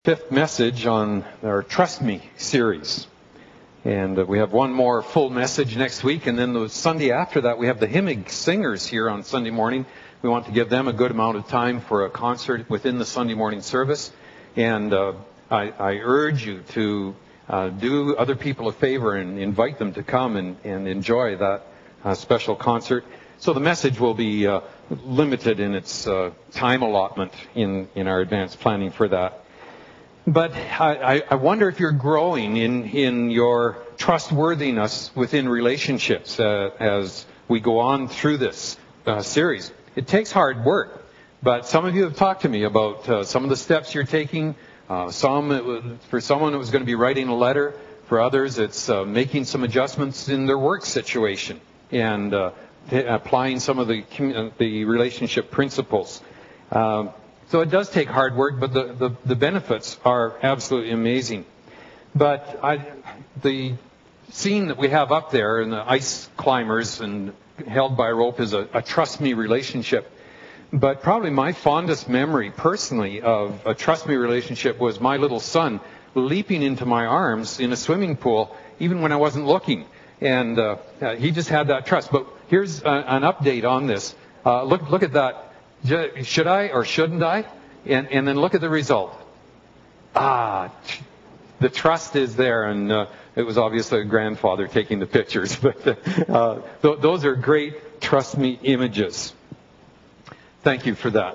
Fifth message on our Trust Me series. And we have one more full message next week, and then the Sunday after that we have the hymning singers here on Sunday morning. We want to give them a good amount of time for a concert within the Sunday morning service. And I urge you to do other people a favor and invite them to come and enjoy that special concert. So the message will be limited in its time allotment in our advanced planning for that. But I wonder if you're growing in your trustworthiness within relationships as we go on through this series. It takes hard work, but some of you have talked to me about some of the steps you're taking. For someone, it was going to be writing a letter. For others, it's making some adjustments in their work situation and applying some of the relationship principles. So it does take hard work, but the benefits are absolutely amazing. But the scene that we have up there in the ice climbers and held by a rope is a trust me relationship. But probably my fondest memory personally of a trust me relationship was my little son leaping into my arms in a swimming pool even when I wasn't looking. And he just had that trust. But here's an update on this. Look at that. Should I or shouldn't I? And then look at the result. The trust is there, and it was obviously a grandfather taking the pictures. But those are great trust me images. Thank you for that.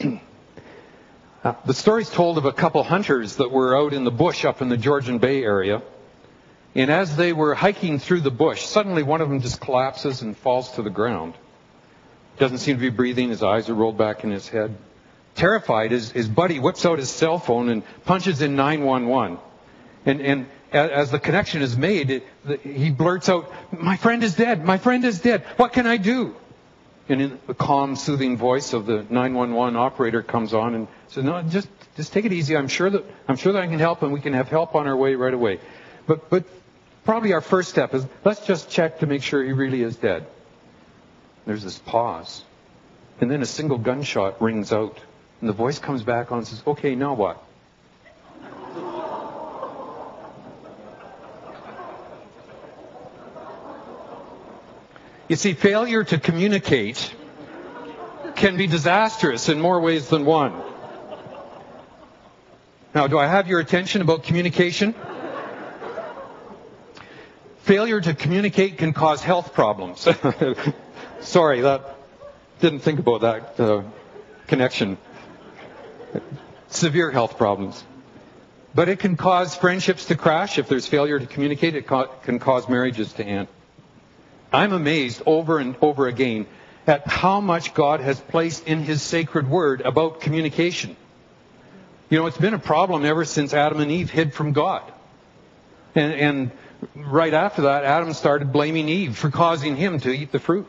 The story's told of a couple hunters that were out in the bush up in the Georgian Bay area. And as they were hiking through the bush, suddenly one of them just collapses and falls to the ground. Doesn't seem to be breathing. His eyes are rolled back in his head. Terrified, his buddy whips out his cell phone and punches in 911. And as the connection is made, he blurts out, "My friend is dead. My friend is dead. What can I do?" And in the calm, soothing voice of the 911 operator comes on and says, "No, just take it easy. I'm sure that I can help, and we can have help on our way right away. But probably our first step is let's just check to make sure he really is dead." There's this pause. And then a single gunshot rings out. And the voice comes back on and says, "Okay, now what?" You see, failure to communicate can be disastrous in more ways than one. Now, do I have your attention about communication? Failure to communicate can cause health problems. Sorry, didn't think about that connection. Severe health problems. But it can cause friendships to crash. If there's failure to communicate, it can cause marriages to end. I'm amazed over and over again at how much God has placed in His sacred word about communication. You know, it's been a problem ever since Adam and Eve hid from God. And right after that, Adam started blaming Eve for causing him to eat the fruit.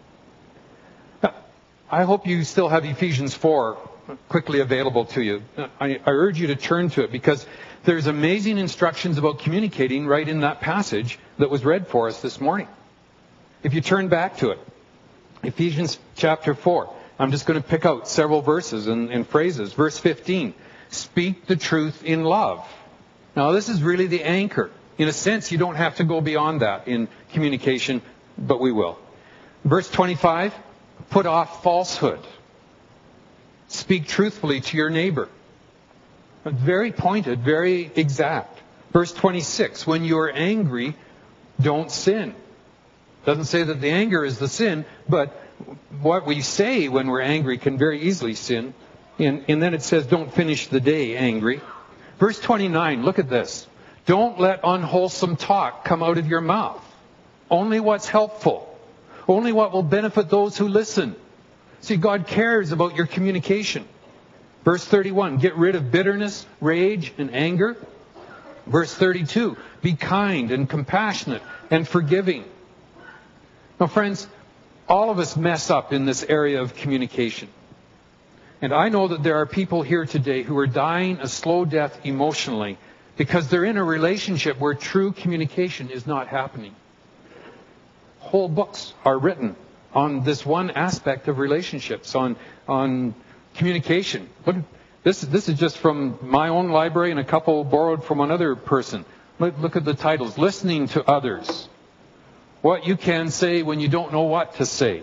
I hope you still have Ephesians 4 quickly available to you. I urge you to turn to it because there's amazing instructions about communicating right in that passage that was read for us this morning. If you turn back to it, Ephesians chapter 4, I'm just going to pick out several verses and phrases. Verse 15, speak the truth in love. Now this is really the anchor. In a sense, you don't have to go beyond that in communication, but we will. Verse 25, put off falsehood. Speak truthfully to your neighbor. Very pointed, very exact. Verse 26, when you are angry, don't sin. Doesn't say that the anger is the sin, but what we say when we're angry can very easily sin. And then it says, don't finish the day angry. Verse 29, look at this. Don't let unwholesome talk come out of your mouth. Only what's helpful. Only what will benefit those who listen. See, God cares about your communication. Verse 31, get rid of bitterness, rage, and anger. Verse 32, be kind and compassionate and forgiving. Now, friends, all of us mess up in this area of communication. And I know that there are people here today who are dying a slow death emotionally because they're in a relationship where true communication is not happening. Whole books are written on this one aspect of relationships, on communication. This is just from my own library and a couple borrowed from another person. Look at the titles. Listening to others. What you can say when you don't know what to say.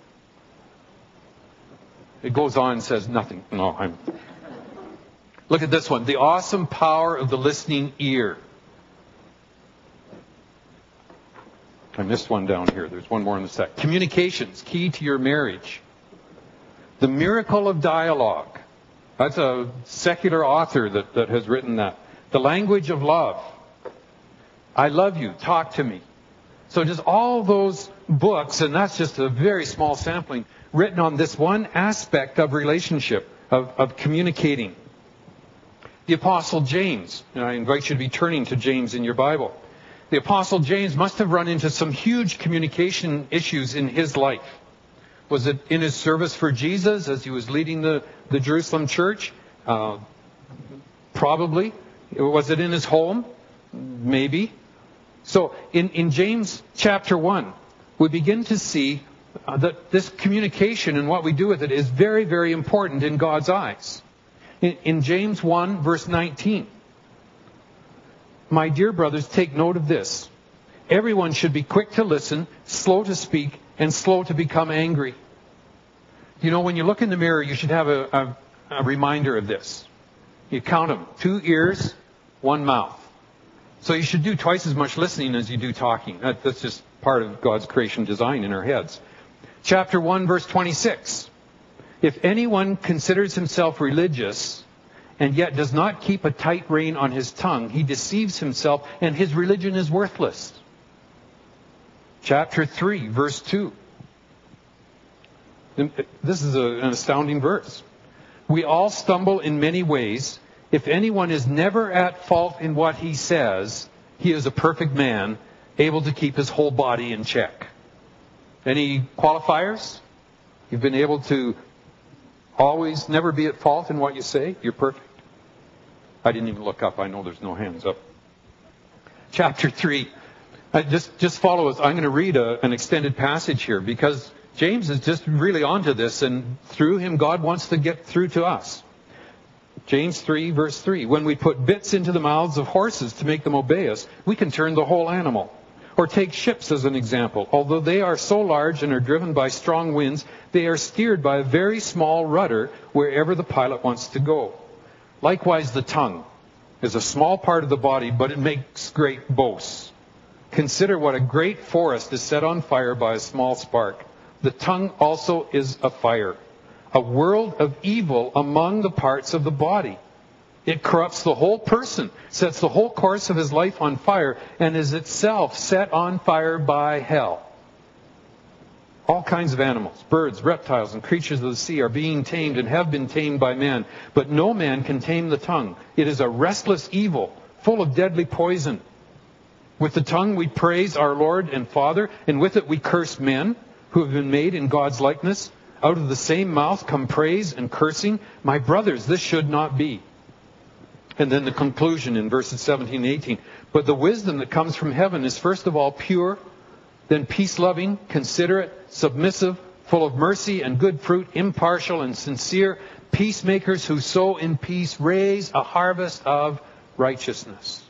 It goes on and says nothing. Look at this one. The awesome power of the listening ear. I missed one down here. There's one more in the stack. Communications, key to your marriage. The miracle of dialogue. That's a secular author that has written that. The language of love. I love you. Talk to me. So just all those books, and that's just a very small sampling, written on this one aspect of relationship, of communicating. The Apostle James, and I invite you to be turning to James in your Bible. The Apostle James must have run into some huge communication issues in his life. Was it in his service for Jesus as he was leading the Jerusalem church? Probably. Was it in his home? Maybe. So in James chapter 1, we begin to see that this communication and what we do with it is very, very important in God's eyes. In James 1, verse 19, my dear brothers, take note of this. Everyone should be quick to listen, slow to speak, and slow to become angry. You know, when you look in the mirror, you should have a reminder of this. You count them. 2 ears, 1 mouth. So you should do twice as much listening as you do talking. That's just part of God's creation design in our heads. Chapter 1, verse 26. If anyone considers himself religious and yet does not keep a tight rein on his tongue, he deceives himself and his religion is worthless. Chapter 3, verse 2. This is an astounding verse. We all stumble in many ways. If anyone is never at fault in what he says, he is a perfect man, able to keep his whole body in check. Any qualifiers? You've been able to always never be at fault in what you say? You're perfect. I didn't even look up. I know there's no hands up. Chapter 3. Just follow us. I'm going to read an extended passage here because James is just really onto this, and through him God wants to get through to us. James 3, verse 3. When we put bits into the mouths of horses to make them obey us, we can turn the whole animal. Or take ships as an example. Although they are so large and are driven by strong winds, they are steered by a very small rudder wherever the pilot wants to go. Likewise, the tongue is a small part of the body, but it makes great boasts. Consider what a great forest is set on fire by a small spark. The tongue also is a fire, a world of evil among the parts of the body. It corrupts the whole person, sets the whole course of his life on fire, and is itself set on fire by hell. All kinds of animals, birds, reptiles, and creatures of the sea are being tamed and have been tamed by man. But no man can tame the tongue. It is a restless evil, full of deadly poison. With the tongue we praise our Lord and Father, and with it we curse men who have been made in God's likeness. Out of the same mouth come praise and cursing. My brothers, this should not be. And then the conclusion in verses 17 and 18. But the wisdom that comes from heaven is first of all pure, then peace-loving, considerate, submissive, full of mercy and good fruit, impartial and sincere, peacemakers who sow in peace raise a harvest of righteousness.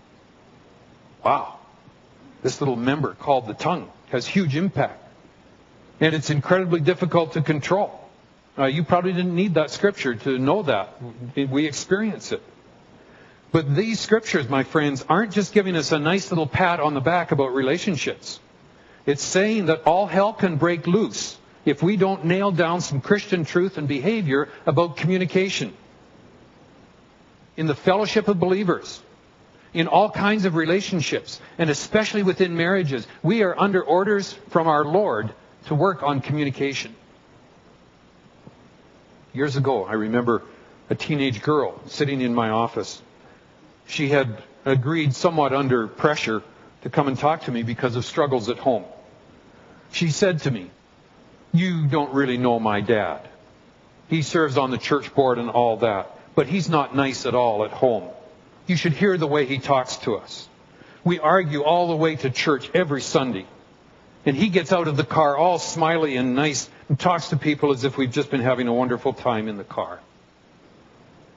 Wow. This little member called the tongue has huge impact. And it's incredibly difficult to control. You probably didn't need that scripture to know that. We experience it. But these scriptures, my friends, aren't just giving us a nice little pat on the back about relationships. It's saying that all hell can break loose if we don't nail down some Christian truth and behavior about communication. In the fellowship of believers, in all kinds of relationships, and especially within marriages, we are under orders from our Lord to work on communication. Years ago, I remember a teenage girl sitting in my office. She had agreed somewhat under pressure to come and talk to me because of struggles at home. She said to me, "You don't really know my dad. He serves on the church board and all that, but he's not nice at all at home. You should hear the way he talks to us. We argue all the way to church every Sunday. And he gets out of the car all smiley and nice and talks to people as if we've just been having a wonderful time in the car."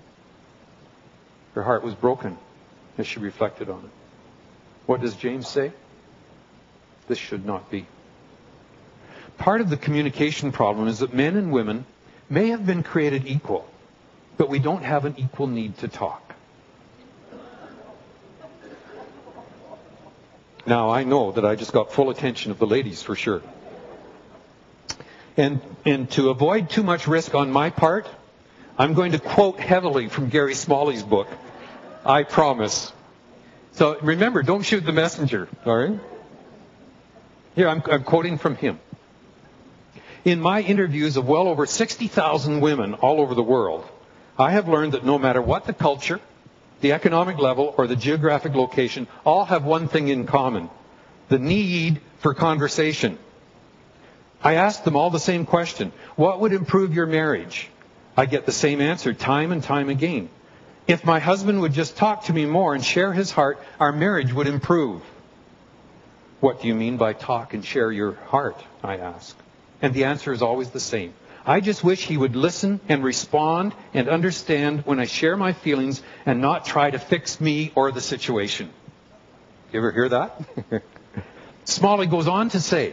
Her heart was broken as she reflected on it. What does James say? This should not be. Part of the communication problem is that men and women may have been created equal, but we don't have an equal need to talk. Now, I know that I just got full attention of the ladies for sure. And to avoid too much risk on my part, I'm going to quote heavily from Gary Smalley's book, I Promise. So remember, don't shoot the messenger, all right? Here, I'm quoting from him. In my interviews of well over 60,000 women all over the world, I have learned that no matter what the culture, the economic level, or the geographic location, all have one thing in common: the need for conversation. I ask them all the same question: what would improve your marriage? I get the same answer time and time again: if my husband would just talk to me more and share his heart, our marriage would improve. What do you mean by talk and share your heart? I ask. And the answer is always the same: I just wish he would listen and respond and understand when I share my feelings and not try to fix me or the situation. You ever hear that? Smalley goes on to say,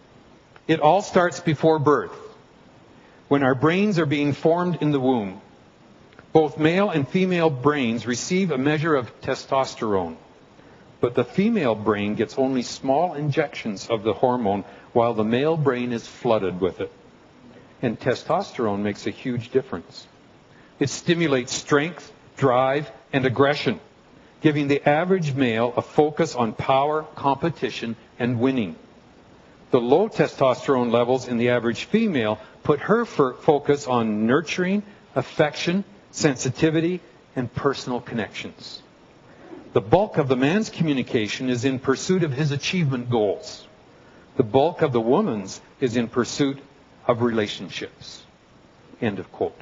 it all starts before birth, when our brains are being formed in the womb. Both male and female brains receive a measure of testosterone, but the female brain gets only small injections of the hormone, while the male brain is flooded with it. And testosterone makes a huge difference. It stimulates strength, drive, and aggression, giving the average male a focus on power, competition, and winning. The low testosterone levels in the average female put her focus on nurturing, affection, sensitivity, and personal connections. The bulk of the man's communication is in pursuit of his achievement goals. The bulk of the woman's is in pursuit of relationships. End of quote.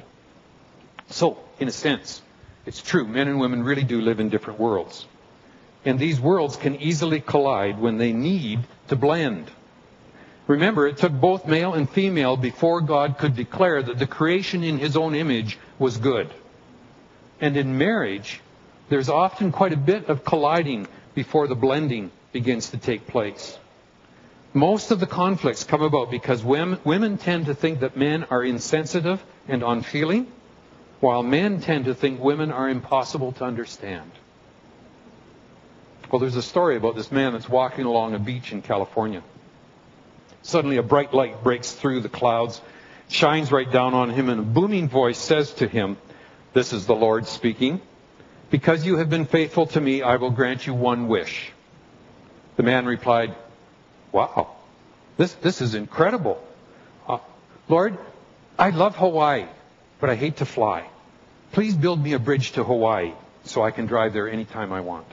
So, in a sense, it's true, men and women really do live in different worlds. And these worlds can easily collide when they need to blend. Remember, it took both male and female before God could declare that the creation in his own image was good. And in marriage, there's often quite a bit of colliding before the blending begins to take place. Most of the conflicts come about because women tend to think that men are insensitive and unfeeling, while men tend to think women are impossible to understand. Well, there's a story about this man that's walking along a beach in California. Suddenly a bright light breaks through the clouds, shines right down on him, and a booming voice says to him, "This is the Lord speaking. Because you have been faithful to me, I will grant you one wish." The man replied, "Wow, this is incredible. Lord, I love Hawaii, but I hate to fly. Please build me a bridge to Hawaii so I can drive there anytime I want."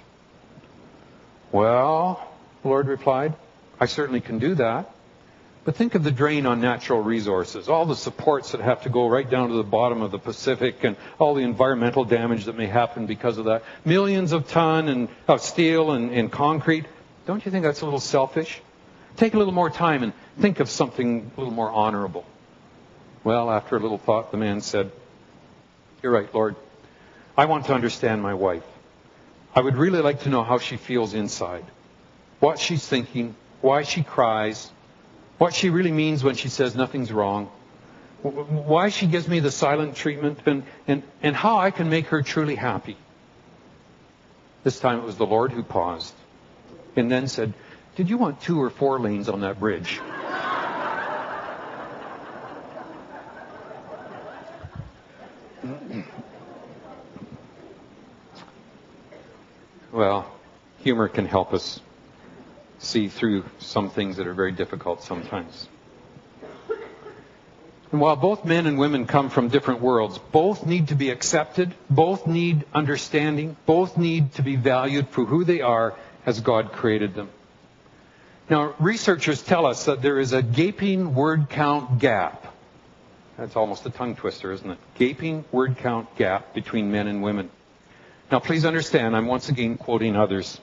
"Well," the Lord replied, "I certainly can do that. But think of the drain on natural resources, all the supports that have to go right down to the bottom of the Pacific, and all the environmental damage that may happen because of that. Millions of tons of steel and concrete. Don't you think that's a little selfish? Take a little more time and think of something a little more honorable." Well, after a little thought, the man said, "You're right, Lord. I want to understand my wife. I would really like to know how she feels inside, what she's thinking, why she cries, what she really means when she says nothing's wrong, why she gives me the silent treatment, and how I can make her truly happy." This time it was the Lord who paused and then said, "Did you want 2 or 4 lanes on that bridge?" Well, humor can help us see through some things that are very difficult sometimes. And while both men and women come from different worlds, both need to be accepted, both need understanding, both need to be valued for who they are as God created them. Now, researchers tell us that there is a gaping word count gap. That's almost a tongue twister, isn't it? Gaping word count gap between men and women. Now, please understand, I'm once again quoting others.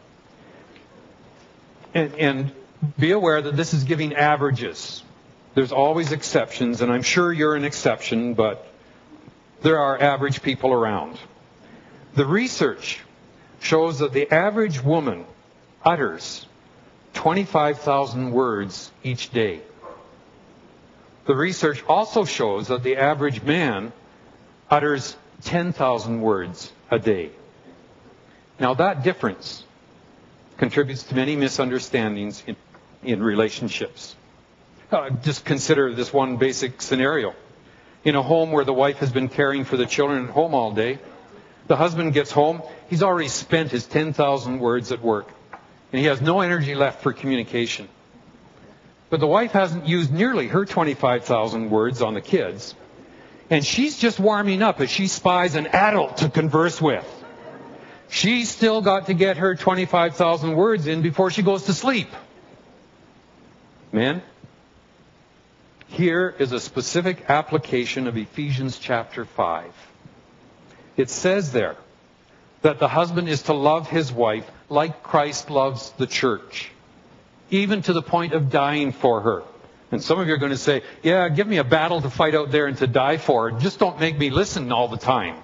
And be aware that this is giving averages. There's always exceptions, and I'm sure you're an exception, but there are average people around. The research shows that the average woman utters 25,000 words each day. The research also shows that the average man utters 10,000 words a day. Now that difference contributes to many misunderstandings in relationships. Just consider this one basic scenario. In a home where the wife has been caring for the children at home all day, the husband gets home, he's already spent his 10,000 words at work, and he has no energy left for communication. But the wife hasn't used nearly her 25,000 words on the kids, and she's just warming up as she spies an adult to converse with. She's still got to get her 25,000 words in before she goes to sleep. Men, here is a specific application of Ephesians chapter 5. It says there that the husband is to love his wife like Christ loves the church, even to the point of dying for her. And some of you are going to say, yeah, give me a battle to fight out there and to die for. Just don't make me listen all the time.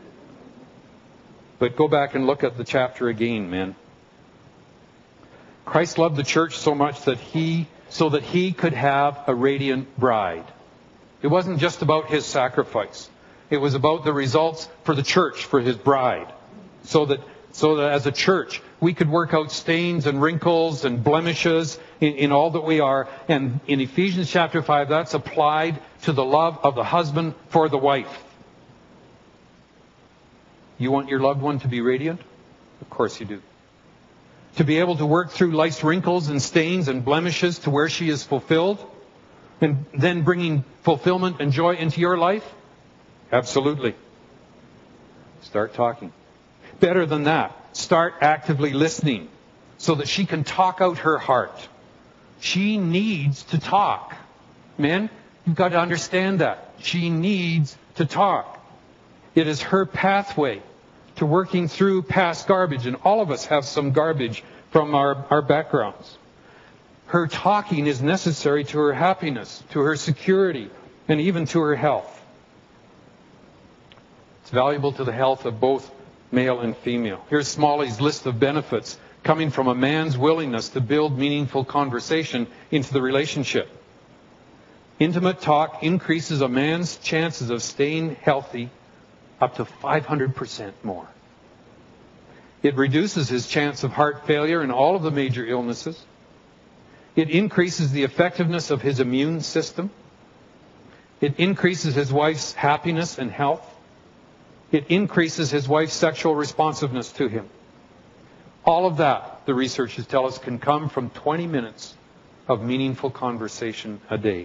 But go back and look at the chapter again, men. Christ loved the church so much that he could have a radiant bride. It wasn't just about his sacrifice. It was about the results for the church, for his bride. So that as a church, we could work out stains and wrinkles and blemishes in all that we are. And in Ephesians chapter 5, that's applied to the love of the husband for the wife. You want your loved one to be radiant? Of course you do. To be able to work through life's wrinkles and stains and blemishes to where she is fulfilled, and then bringing fulfillment and joy into your life? Absolutely. Start talking. Better than that, start actively listening so that she can talk out her heart. She needs to talk. Men, you've got to understand that. She needs to talk. It is her pathway to working through past garbage, and all of us have some garbage from our backgrounds. Her talking is necessary to her happiness, to her security, and even to her health. It's valuable to the health of both male and female. Here's Smalley's list of benefits coming from a man's willingness to build meaningful conversation into the relationship. Intimate talk increases a man's chances of staying healthy up to 500% more. It reduces his chance of heart failure and all of the major illnesses. It increases the effectiveness of his immune system. It increases his wife's happiness and health. It increases his wife's sexual responsiveness to him. All of that, the researchers tell us, can come from 20 minutes of meaningful conversation a day.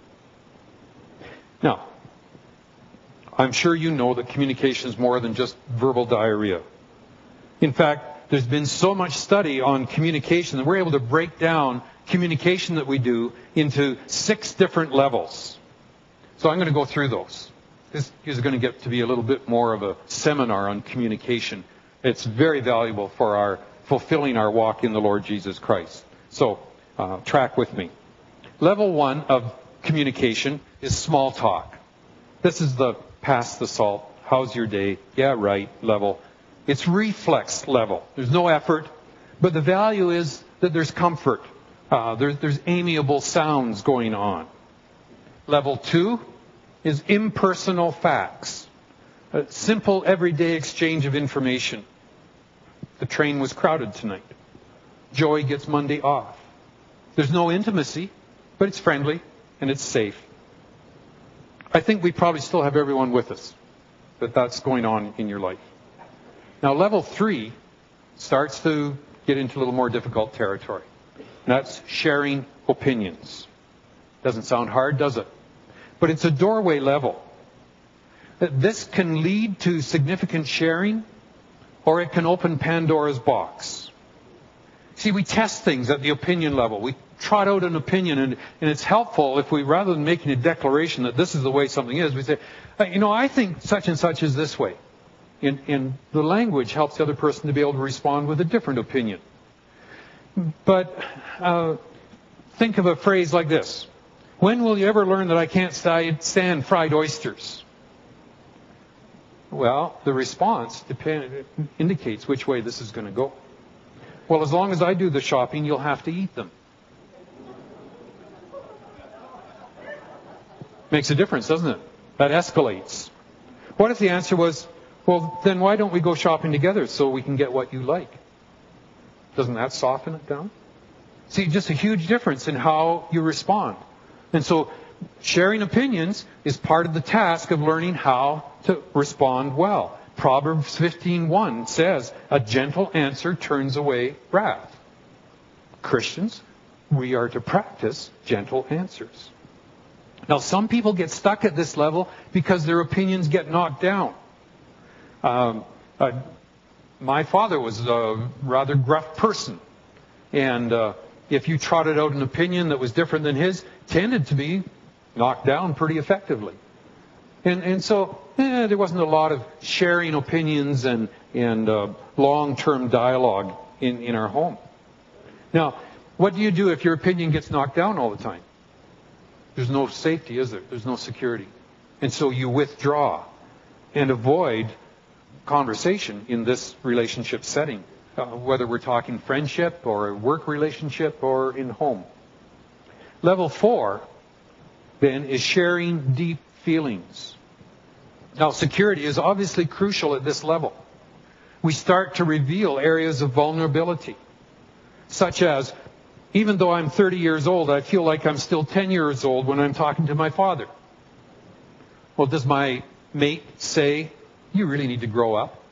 Now, I'm sure you know that communication is more than just verbal diarrhea. In fact, there's been so much study on communication that we're able to break down communication that we do into 6 different levels. So I'm going to go through those. This is going to get to be a little bit more of a seminar on communication. It's very valuable for our fulfilling our walk in the Lord Jesus Christ. So, track with me. Level 1 of communication is small talk. This is the pass the salt, how's your day, yeah, right, level. It's reflex level. There's no effort, but the value is that there's comfort. There's amiable sounds going on. Level 2 is impersonal facts. A simple, everyday exchange of information. The train was crowded tonight. Joey gets Monday off. There's no intimacy, but it's friendly and it's safe. I think we probably still have everyone with us, but that's going on in your life. Now, level 3 starts to get into a little more difficult territory. And that's sharing opinions. Doesn't sound hard, does it? But it's a doorway level. This can lead to significant sharing, or it can open Pandora's box. See, we test things at the opinion level. We trot out an opinion, and it's helpful if we, rather than making a declaration that this is the way something is, we say, I think such and such is this way. And the language helps the other person to be able to respond with a different opinion. But think of a phrase like this. When will you ever learn that I can't stand fried oysters? Well, the response indicates which way this is going to go. Well, as long as I do the shopping, you'll have to eat them. Makes a difference, doesn't it? That escalates. What if the answer was, well, then why don't we go shopping together so we can get what you like? Doesn't that soften it down? See, just a huge difference in how you respond. And so sharing opinions is part of the task of learning how to respond well. Proverbs 15:1 says, a gentle answer turns away wrath. Christians, we are to practice gentle answers. Now, some people get stuck at this level because their opinions get knocked down. My father was a rather gruff person. And if you trotted out an opinion that was different than his, tended to be knocked down pretty effectively. And so there wasn't a lot of sharing opinions and long-term dialogue in our home. Now, what do you do if your opinion gets knocked down all the time? There's no safety, is there? There's no security. And so you withdraw and avoid conversation in this relationship setting, whether we're talking friendship or a work relationship or in home. Level 4, then, is sharing deep feelings. Now, security is obviously crucial at this level. We start to reveal areas of vulnerability, such as, even though I'm 30 years old, I feel like I'm still 10 years old when I'm talking to my father. Well, does my mate say, you really need to grow up?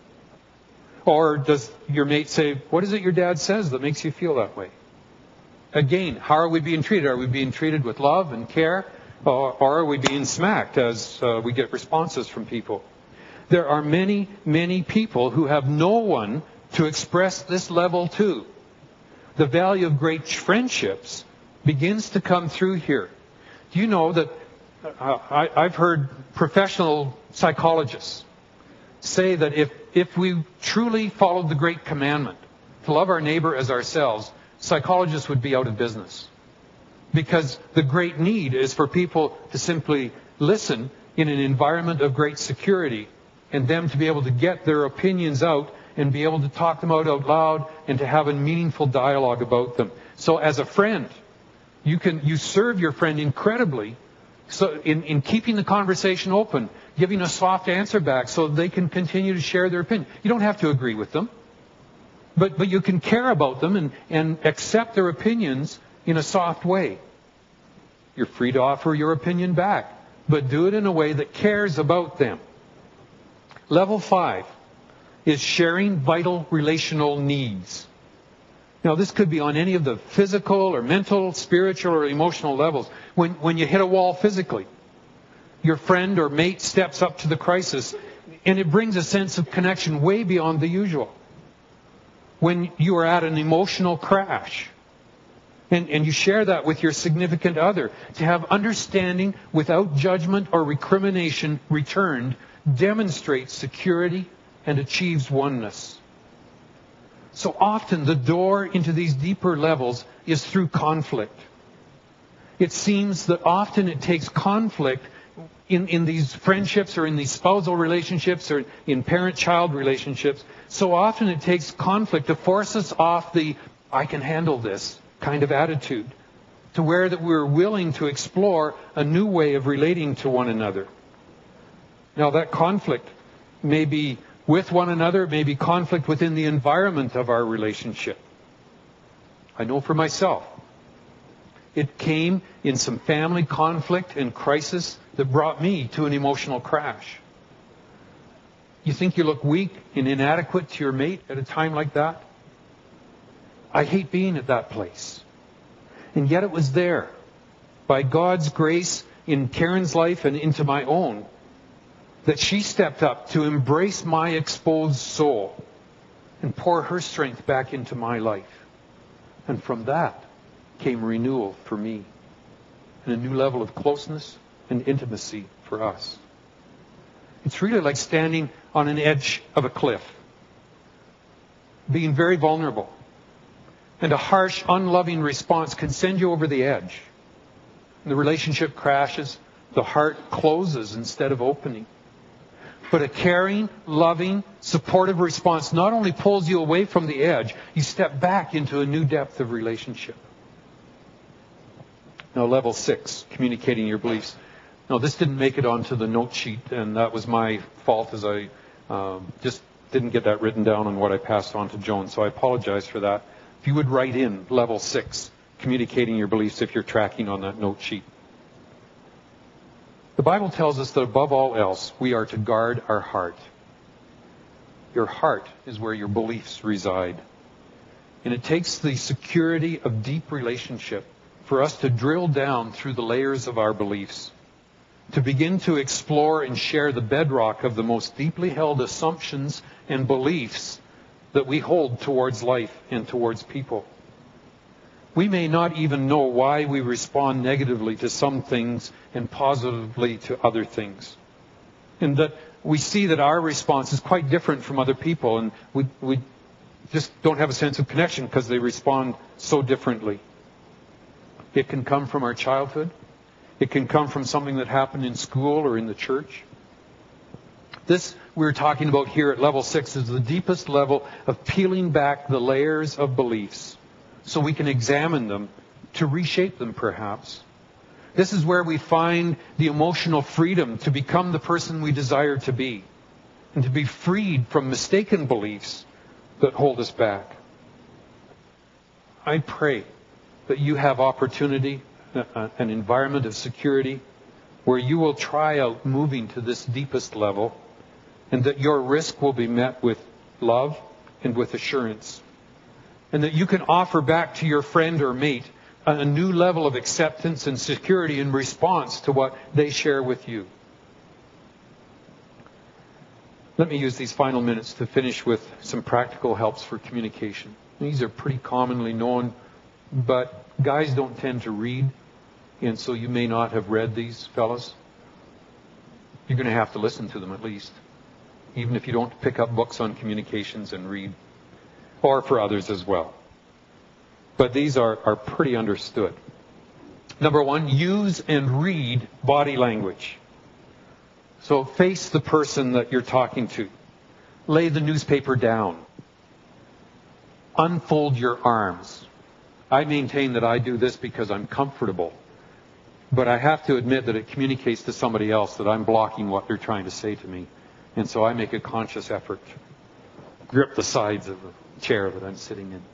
Or does your mate say, what is it your dad says that makes you feel that way? Again, how are we being treated? Are we being treated with love and care? Or are we being smacked as we get responses from people? There are many, many people who have no one to express this level to. The value of great friendships begins to come through here. Do you know that I've heard professional psychologists say that if we truly followed the great commandment to love our neighbor as ourselves, psychologists would be out of business. Because the great need is for people to simply listen in an environment of great security and them to be able to get their opinions out and be able to talk them out loud and to have a meaningful dialogue about them. So as a friend, you serve your friend incredibly so in keeping the conversation open, giving a soft answer back so they can continue to share their opinion. You don't have to agree with them, but you can care about them and accept their opinions in a soft way. You're free to offer your opinion back, but do it in a way that cares about them. Level 5 is sharing vital relational needs. Now, this could be on any of the physical or mental, spiritual, or emotional levels. When you hit a wall physically, your friend or mate steps up to the crisis, and it brings a sense of connection way beyond the usual. When you are at an emotional crash, and you share that with your significant other, to have understanding without judgment or recrimination returned demonstrates security and achieves oneness. So often the door into these deeper levels is through conflict. It seems that often it takes conflict in these friendships or in these spousal relationships or in parent-child relationships. So often it takes conflict to force us off the I can handle this kind of attitude to where that we're willing to explore a new way of relating to one another. Now that conflict may be with one another, may be conflict within the environment of our relationship. I know for myself, it came in some family conflict and crisis that brought me to an emotional crash. You think you look weak and inadequate to your mate at a time like that? I hate being at that place. And yet it was there, by God's grace in Karen's life and into my own, that she stepped up to embrace my exposed soul and pour her strength back into my life. And from that came renewal for me and a new level of closeness and intimacy for us. It's really like standing on an edge of a cliff, being very vulnerable. And a harsh, unloving response can send you over the edge. And the relationship crashes, the heart closes instead of opening. But a caring, loving, supportive response not only pulls you away from the edge, you step back into a new depth of relationship. Now, level 6, communicating your beliefs. Now, this didn't make it onto the note sheet, and that was my fault, as I just didn't get that written down on what I passed on to Joan, so I apologize for that. If you would write in level 6, communicating your beliefs, if you're tracking on that note sheet. The Bible tells us that above all else, we are to guard our heart. Your heart is where your beliefs reside. And it takes the security of deep relationship for us to drill down through the layers of our beliefs, to begin to explore and share the bedrock of the most deeply held assumptions and beliefs that we hold towards life and towards people. We may not even know why we respond negatively to some things and positively to other things. And that we see that our response is quite different from other people, and we just don't have a sense of connection because they respond so differently. It can come from our childhood. It can come from something that happened in school or in the church. This we're talking about here at level 6 is the deepest level of peeling back the layers of beliefs so we can examine them to reshape them perhaps. This is where we find the emotional freedom to become the person we desire to be and to be freed from mistaken beliefs that hold us back. I pray that you have opportunity, an environment of security where you will try out moving to this deepest level, and that your risk will be met with love and with assurance. And that you can offer back to your friend or mate a new level of acceptance and security in response to what they share with you. Let me use these final minutes to finish with some practical helps for communication. These are pretty commonly known, but guys don't tend to read, and so you may not have read these, fellas. You're going to have to listen to them at least, even if you don't pick up books on communications and read, or for others as well. But these are pretty understood. Number 1, use and read body language. So face the person that you're talking to. Lay the newspaper down. Unfold your arms. I maintain that I do this because I'm comfortable. But I have to admit that it communicates to somebody else that I'm blocking what they're trying to say to me. And so I make a conscious effort to grip the sides of the chair that I'm sitting in.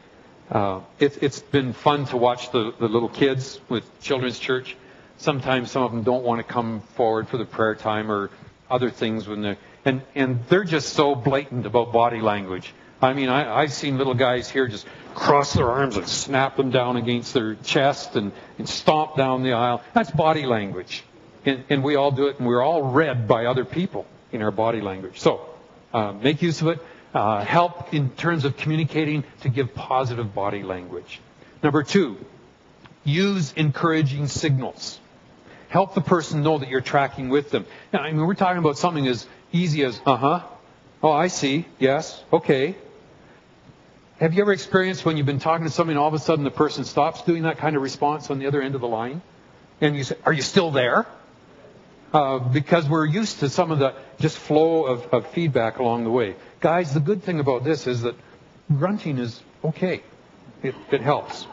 It's been fun to watch the little kids with children's church. Sometimes some of them don't want to come forward for the prayer time or other things when they're, and they're just so blatant about body language. I mean, I've seen little guys here just cross their arms and snap them down against their chest and stomp down the aisle. That's body language. And we all do it, and we're all read by other people in our body language. So make use of it. Help in terms of communicating to give positive body language. Number 2, use encouraging signals. Help the person know that you're tracking with them. Now, I mean, we're talking about something as easy as, oh, I see, yes, okay. Have you ever experienced when you've been talking to somebody and all of a sudden the person stops doing that kind of response on the other end of the line? And you say, are you still there? Because we're used to some of the just flow of feedback along the way. Guys, the good thing about this is that grunting is okay. It helps.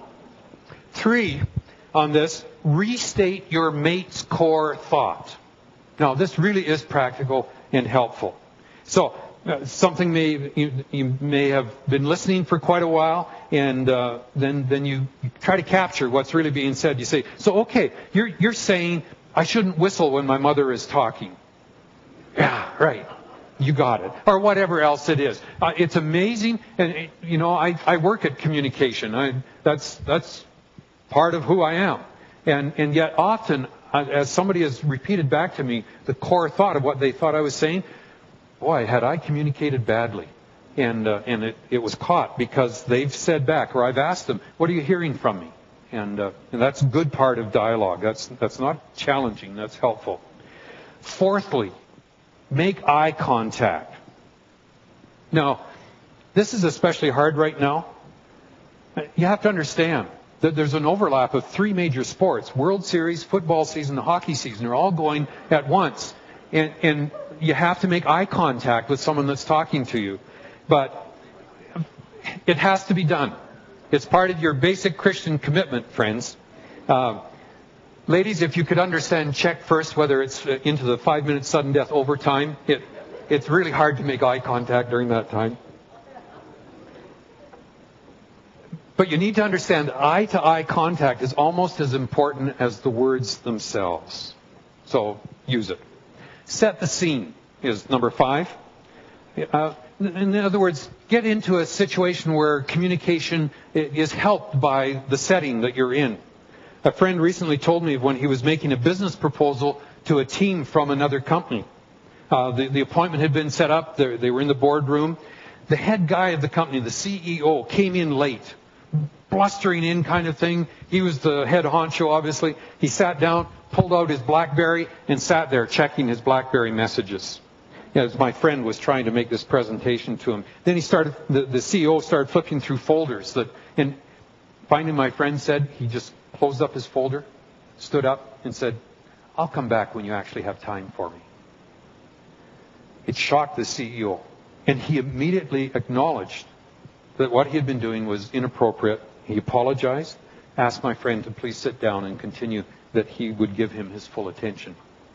3, on this, restate your mate's core thought. Now, this really is practical and helpful. So, something you may have been listening for quite a while, and then you try to capture what's really being said. You say, so okay, you're saying I shouldn't whistle when my mother is talking. Yeah, right. You got it. Or whatever else it is. It's amazing. And, I work at communication. That's part of who I am. And yet often, as somebody has repeated back to me the core thought of what they thought I was saying, boy, had I communicated badly. And it was caught because they've said back, or I've asked them, what are you hearing from me? And that's a good part of dialogue. That's not challenging. That's helpful. 4thly, make eye contact. Now, this is especially hard right now. You have to understand that there's an overlap of 3 major sports. World Series, football season, the hockey season are all going at once. And you have to make eye contact with someone that's talking to you. But it has to be done. It's part of your basic Christian commitment, friends. Ladies, if you could understand, check first whether it's into the 5-minute sudden death overtime. It's really hard to make eye contact during that time. But you need to understand eye-to-eye contact is almost as important as the words themselves. So use it. Set the scene is number 5. In other words, get into a situation where communication is helped by the setting that you're in. A friend recently told me when he was making a business proposal to a team from another company. The appointment had been set up. They were in the boardroom. The head guy of the company, the CEO, came in late. Blustering in kind of thing. He was the head honcho, obviously. He sat down, pulled out his BlackBerry, and sat there checking his BlackBerry messages. As my friend was trying to make this presentation to him. Then the CEO started flipping through folders. And finally my friend said, he just closed up his folder, stood up, and said, "I'll come back when you actually have time for me." It shocked the CEO. And he immediately acknowledged that what he had been doing was inappropriate. He apologized, asked my friend to please sit down and continue, that he would give him his full attention.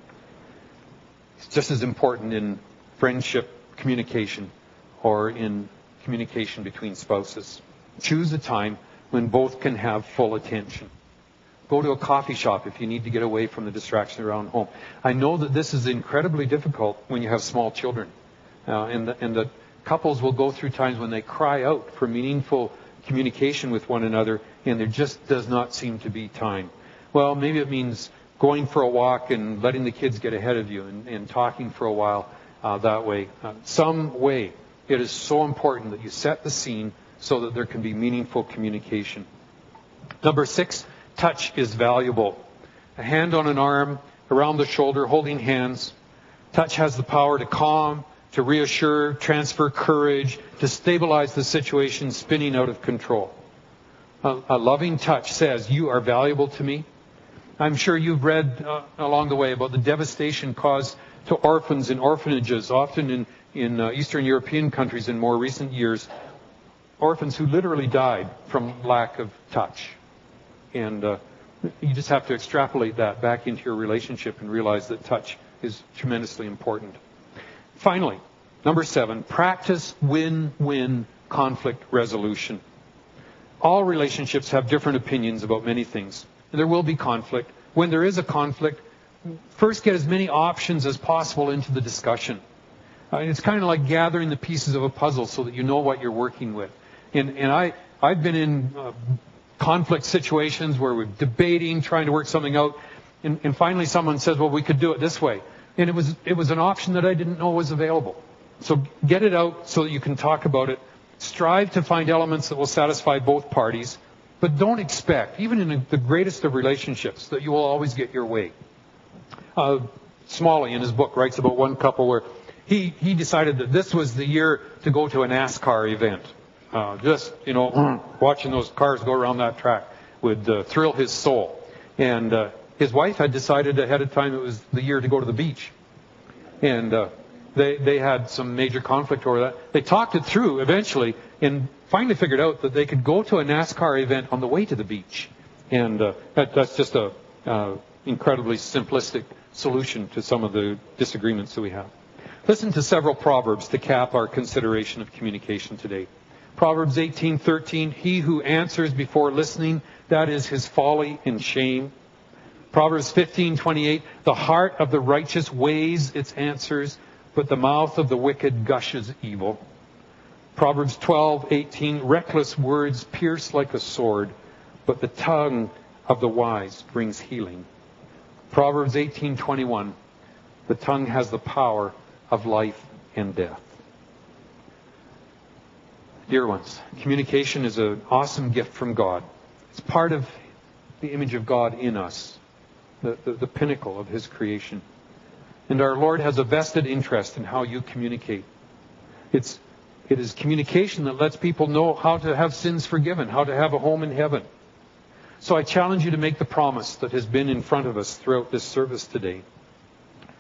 It's just as important in friendship communication or in communication between spouses. Choose a time when both can have full attention. Go to a coffee shop if you need to get away from the distraction around home. I know that this is incredibly difficult when you have small children. And that couples will go through times when they cry out for meaningful communication with one another, and there just does not seem to be time. Well, maybe it means going for a walk and letting the kids get ahead of you and talking for a while that way. Some way. It is so important that you set the scene so that there can be meaningful communication. Number 6, touch is valuable. A hand on an arm, around the shoulder, holding hands. Touch has the power to calm, to reassure, transfer courage, to stabilize the situation spinning out of control. A loving touch says, "You are valuable to me." I'm sure you've read along the way about the devastation caused to orphans in orphanages, often in Eastern European countries in more recent years. Orphans who literally died from lack of touch. And you just have to extrapolate that back into your relationship and realize that touch is tremendously important. Finally, number 7, practice win-win conflict resolution. All relationships have different opinions about many things. And there will be conflict. When there is a conflict, first get as many options as possible into the discussion. It's kind of like gathering the pieces of a puzzle so that you know what you're working with. And I've been in conflict situations where we're debating, trying to work something out, and finally someone says, "Well, we could do it this way." And it was an option that I didn't know was available. So get it out so that you can talk about it. Strive to find elements that will satisfy both parties. But don't expect, even in the greatest of relationships, that you will always get your way. Smalley, in his book, writes about one couple where he decided that this was the year to go to a NASCAR event. Watching those cars go around that track would thrill his soul. And his wife had decided ahead of time it was the year to go to the beach. And they had some major conflict over that. They talked it through eventually and finally figured out that they could go to a NASCAR event on the way to the beach. And that's just a incredibly simplistic solution to some of the disagreements that we have. Listen to several Proverbs to cap our consideration of communication today. Proverbs 18:13, "He who answers before listening, that is his folly and shame." Proverbs 15:28, "The heart of the righteous weighs its answers, but the mouth of the wicked gushes evil." Proverbs 12:18, "Reckless words pierce like a sword, but the tongue of the wise brings healing." Proverbs 18:21, "The tongue has the power of life and death." Dear ones, communication is an awesome gift from God. It's part of the image of God in us, the pinnacle of His creation. And our Lord has a vested interest in how you communicate. It is communication that lets people know how to have sins forgiven, how to have a home in heaven. So I challenge you to make the promise that has been in front of us throughout this service today.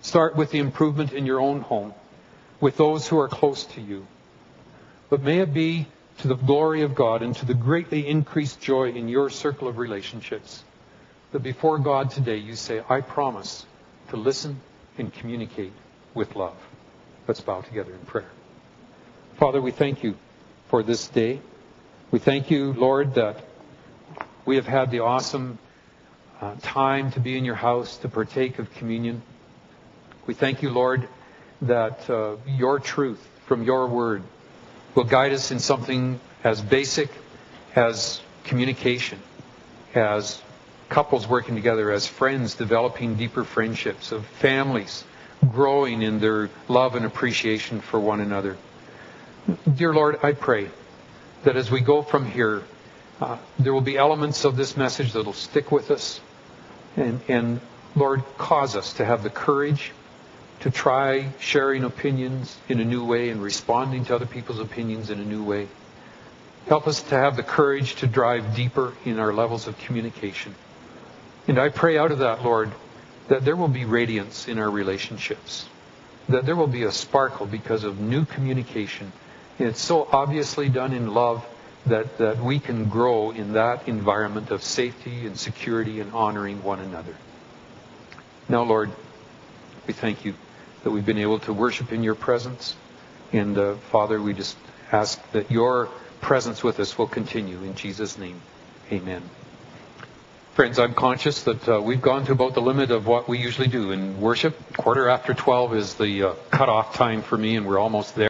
Start with the improvement in your own home, with those who are close to you. But may it be to the glory of God and to the greatly increased joy in your circle of relationships, that before God today you say, I promise to listen and communicate with love. Let's bow together in prayer. Father, we thank you for this day. We thank you, Lord, that we have had the awesome time to be in your house, to partake of communion. We thank you, Lord, that your truth from your word will guide us in something as basic as communication, as couples working together, as friends developing deeper friendships, of families growing in their love and appreciation for one another. Dear Lord, I pray that as we go from here, there will be elements of this message that will stick with us. And Lord, cause us to have the courage to try sharing opinions in a new way and responding to other people's opinions in a new way. Help us to have the courage to drive deeper in our levels of communication. And I pray out of that, Lord, that there will be radiance in our relationships, that there will be a sparkle because of new communication. And it's so obviously done in love that we can grow in that environment of safety and security and honoring one another. Now, Lord, we thank you that we've been able to worship in your presence. And Father, we just ask that your presence with us will continue. In Jesus' name, amen. Friends, I'm conscious that we've gone to about the limit of what we usually do in worship. 12:15 is the cutoff time for me, and we're almost there.